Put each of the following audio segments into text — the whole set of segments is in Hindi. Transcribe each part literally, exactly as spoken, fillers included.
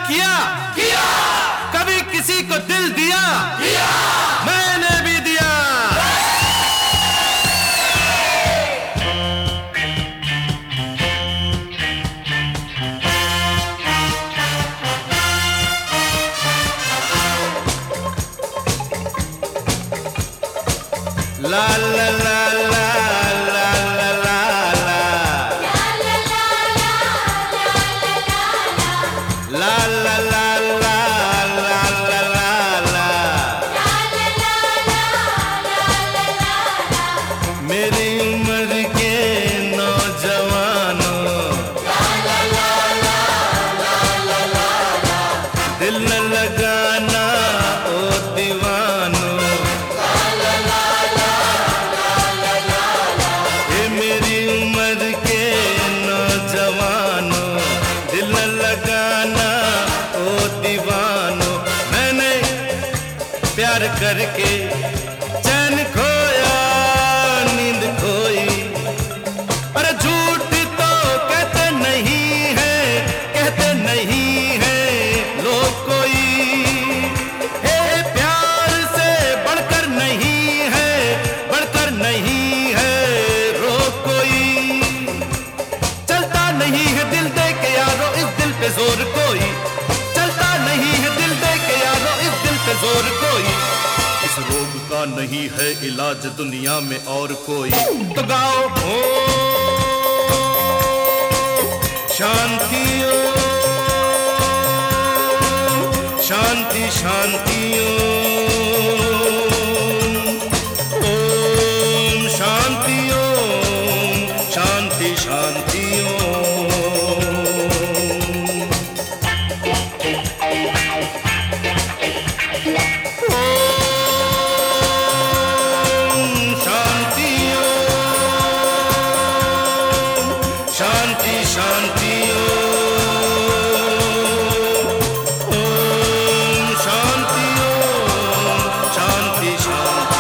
किया किया, कभी किसी को दिल दिया दिया, मैंने भी दिया। ला ला ला ला मेरी उम्र के नौजवानों, दिल न लगाना ओ दीवानों, ये मेरी उम्र के नौजवानों, दिल न लगाना ओ दीवानों। मैंने प्यार करके चैन खोया, नींद खोई, पर झूठ तो कहते नहीं है, कहते नहीं है लोग कोई। हे प्यार से बढ़कर नहीं है, बढ़कर नहीं है रोग कोई। चलता नहीं है दिल दे के यारो इस दिल पे जोर कोई, चलता नहीं है दिल दे के यारो इस दिल पे जोर कोई। इस रोग का नहीं है इलाज दुनिया में और कोई। तो गाओ हो शांति ओ शांति शांति ओम शांति ओम शांति शांति शांति शांति ओम शांति ओम शांति शांति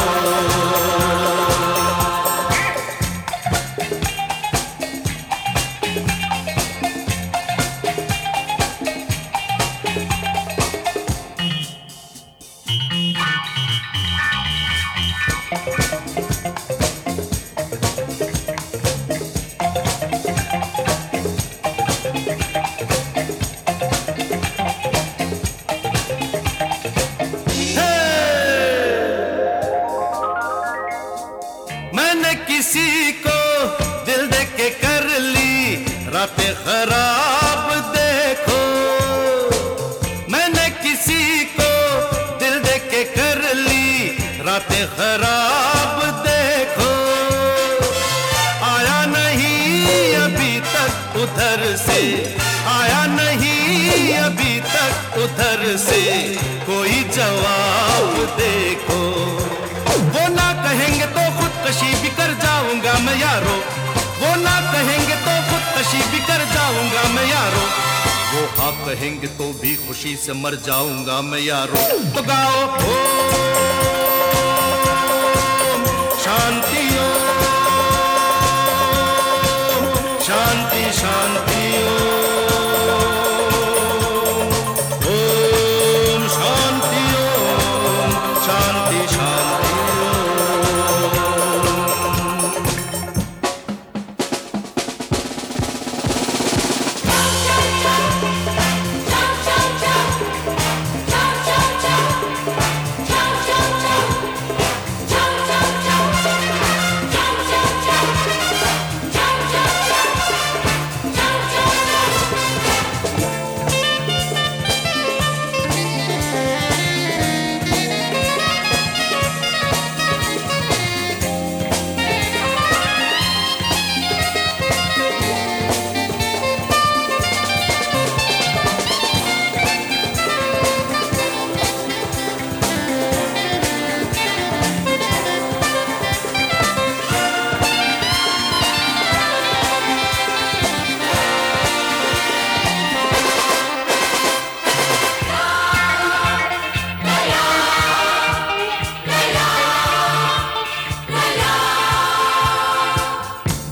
मैंने किसी को दिल दे के कर ली रातें खराब देखो, मैंने किसी को दिल दे के कर ली रातें खराब देखो। आया नहीं अभी तक उधर से, आया नहीं अभी तक उधर से कोई जवाब देखो। वो ना कहेंगे तो खुदकशी भी कर जाऊंगा मैं यारो, वो ना कहेंगे तो खुदकशी भी कर जाऊंगा मैं यारो, वो हाँ कहेंगे तो भी खुशी से मर जाऊंगा मैं यारो। तो गाओ ओ शांति ओ शांति शांति ओम शांति ओम शांति शांति।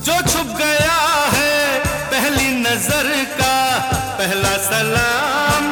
नजर का पहला सलाम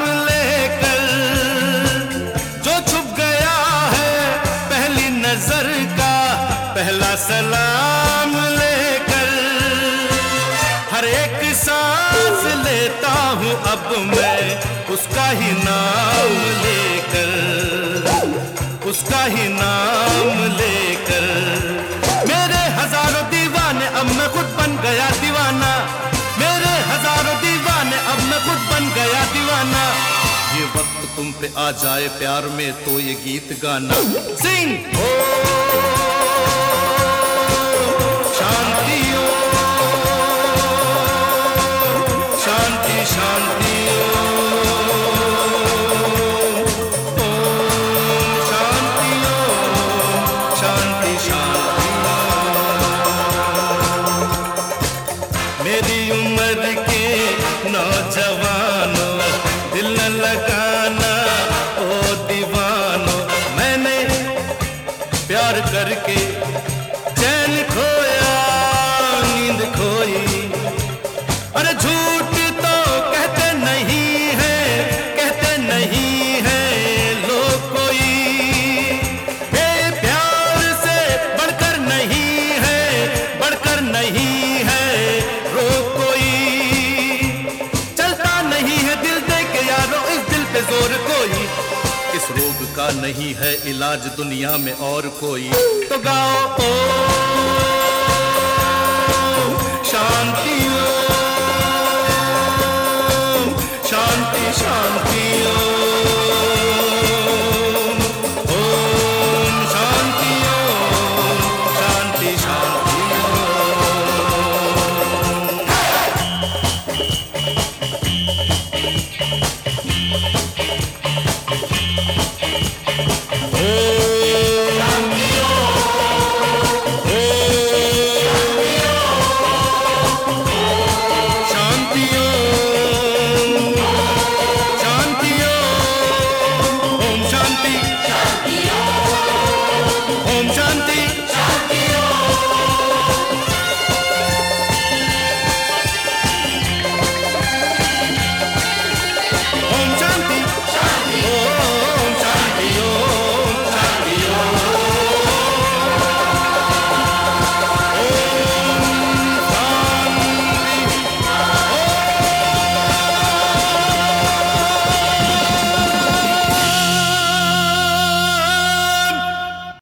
मैं उसका ही नाम लेकर, उसका ही नाम लेकर। मेरे हजारों दीवाने अब मैं खुद बन गया दीवाना, मेरे हजारों दीवाने अब मैं खुद बन गया दीवाना। ये वक्त तुम पे आ जाए प्यार में तो ये गीत गाना। सिंग ओ शांति ओ शांति शांति ओ शांति ओ शांति शांति। मेरी उम्र के नौजवानों दिल न लगाना ओ दीवानों, मैंने प्यार करके चैन खोया नींद खोई। अरे झूठ तो कहते नहीं है, कहते नहीं है लोग कोई, ये प्यार से बढ़कर नहीं है, बढ़कर नहीं है रोग कोई। चलता नहीं है दिल दे के यारो इस दिल पे जोर कोई, इस रोग का नहीं है इलाज दुनिया में और कोई। तो गाओ ओ शांति ओ शांति शांति ओ